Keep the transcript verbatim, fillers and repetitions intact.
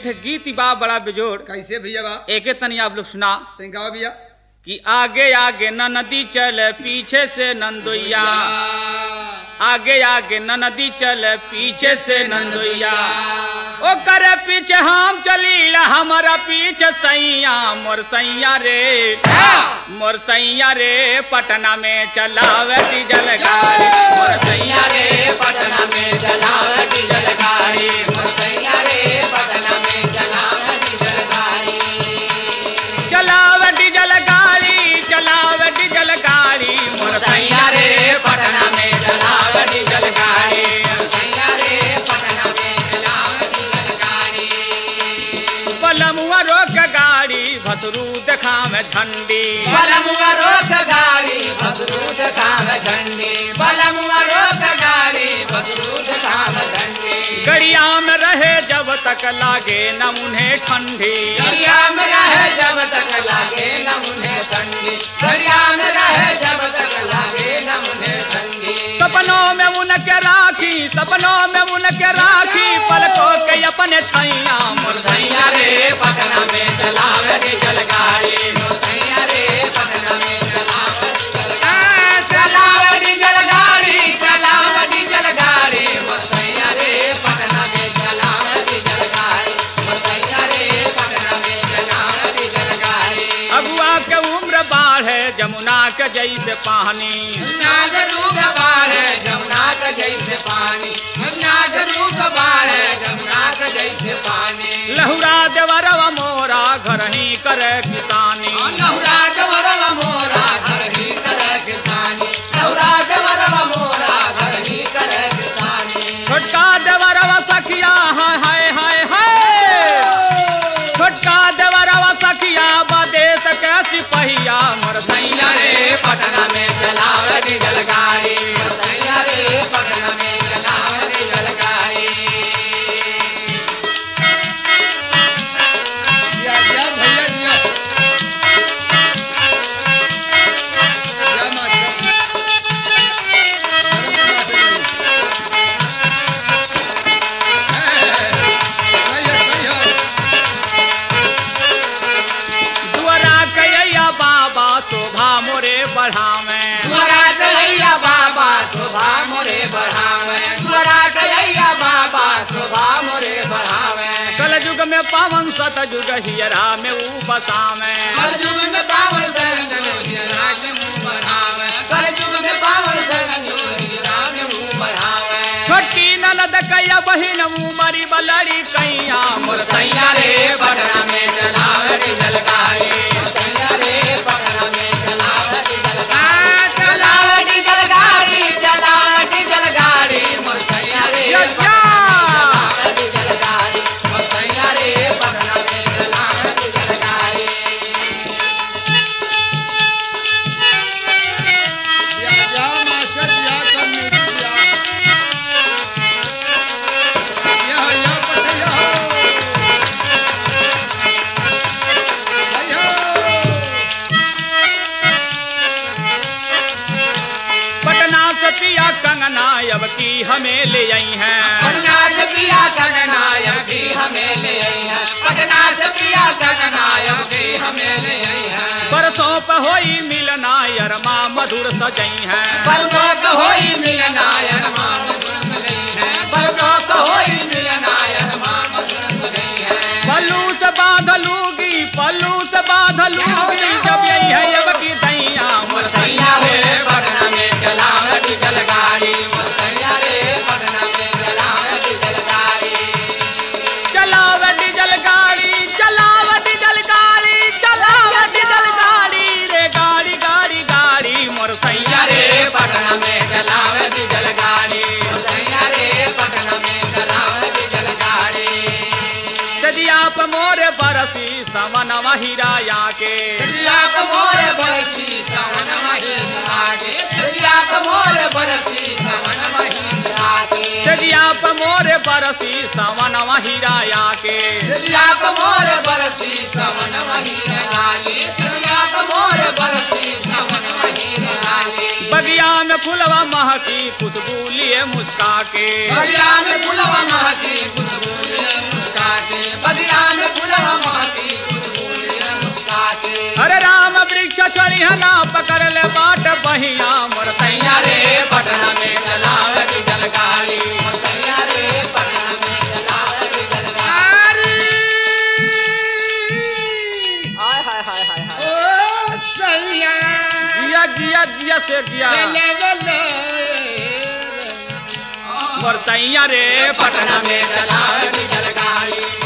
ठे गीत बा बड़ा बेजोड़। कैसे भैया बा एके तनी आप लोग सुना तनी गाओ भैया। कि आगे आगे न नदी चले पीछे से नंदोइया, आगे आगे न नदी चले पीछे से नंदोइया, ओ करे पीछे हम चली हमारा पीछे सैया मोर सैया रे, मोर सैया रे पटना में चलावे डीजल गाड़ी, मोर सैया रे पटना में चलावे डीजल गाड़ी, मोर सैया रे पटना में चलावे डीजल गाड़ी, चलावे डीजल गाड़ी, चलावे डीजल गाड़ी, मोर सैया रे पटना में चलावे डीजल गाड़ी, मोर सैया रे पटना में चलावे डीजल गाड़ी, बलमुआ रोक गाड़ी भसरू देखावे झंडी, बलमुआ रोक गाड़ी भसरू देखावे झंडी, बलमुआ रोक गाड़ी भसरू देखावे झंडी, गड़िया में रहे जब तक लागे न उन्हें ठंडी, गड़िया में रहे जब तक लागे न उन्हें ठंडी, गड़िया में रहे जब तक लागे न उन्हें ठंडी, सपनों में उनके राखी, सपनों में उनके राखी, पलकों के अपने छैया मोर सैया रे पटना में चलावे डीजल गाड़ी, मोर सैया रे पटना में चलावे चलावे डीजल गाड़ी, चलावे डीजल गाड़ी, मोर सैया रे पटना में चलावे डीजल गाड़ी, मोर सैया रे पटना में चलावे डीजल गाड़ी, अगुआ के उम्र बाढ़े जमुना के जैसे पानी, जमुना के रूप बाढ़े जमुना के जैसे पानी, जमुना के रूप बाढ़े जमुना के जैसे पानी, लहुरा देवरवा मोरा घर ही करे किसानी, लहुरा देवरवा मोरा घर ही करे किसानी, लहुरा देवरवा मोरा घर ही करे किसानी, छोटका देवरवा सखिया हाय हाय हाय हाय, छोटका देवरवा सखिया बदेश के सिपहिया मोर सैया रे पटना में चलावे डीजल गाड़ी, सैया रे पटना में चलावे डीजल गाड़ी, दिया दिया भैया दिया क्या मात दुआरा कयैया बाबा शोभा मोरे बढ़ावे, द्वारा कलैया बाबा शोभा मोरे बढ़ावे, द्वारा कलैया बाबा शोभा मोरे बढ़ावे, कल युग में पावन सत युग हियरा में ऊ बसावे, कलयुग में पावन सरन हिजरा के मुंह बढ़ावे, कलयुग में पावन सरन हिजरा के मुंह बढ़ावे, छोटी ननद कैया बहिन उमरी बलड़ी कैया मोर सैया रे पटना में चलावे डीजल गाड़ी, सैया रे पटना में चलावे डीजल गाड़ी, चलावे डीजल गाड़ी, चलावे डीजल गाड़ी, मोर सैया रे चलावे डीजल गाड़ी, मोर सैया रे पटना में चलावे डीजल गाड़ी, दिया दिया मास्टर दिया कम दिया दिया या पटया भैया पटना से पिया कंगना अब की हमें ले आई हैं, पटना से पिया कंगनाय भी हमें ले आई है, पटना से पिया कंगनाय भी हमें ले आई है, बरसों पे होई मिलना यरमा मधुर सजई हैं, बलबोक होई मिलनायन माम दुर्ग गई है, बलबोक होई मिलनायन माम दुर्ग गई है, पल्लू से बांधलूगी, पल्लू से बांधलूगी, जब यही है अब की दैया मोर सैया रे पटना में चलावे डीजल गाड़ी, मोर सैया रे पटना में चलावे डीजल गाड़ी, चलावे डीजल गाड़ी, चलावे डीजल गाड़ी, चलावे डीजल गाड़ी रे गाड़ी गाड़ी गाड़ी मोर सैया सैया रे पटना में चलावे डीजल गाड़ी, मोर सैया रे पटना में चलावे डीजल गाड़ी, सजिया पे मोरे बरसी समनवा हीराया के, सजिया को मोर बरसी सावन महीना आगे, सजिया को मोर बरसी सावन महीना आगे, सजिया पे मोरे बरसी समनवा हीराया के, सजिया को मोर बरसी सावन महीना आगे, सजिया को मोर बरसी सावन महीना आगे, बगिया में फुलवा महकी खुशबू लिए मुस्का के, बगिया में फुलवा महकी खुशबू लिए मुस्का के, बदिया में फूलवा मोती फूलिया मुस्काते अरे राम वृक्ष छोड़ी ना पकड़ ले बाट बहिया मोर सैया रे पटना में चलावती जलगाड़ी सैया रे पटना में चलावती जलगाड़ी हाय हाय हाय हाय हाय ओ सैया जिया जिया जिया से जिया मोर सैया रे पटना में चलावती जलगाड़ी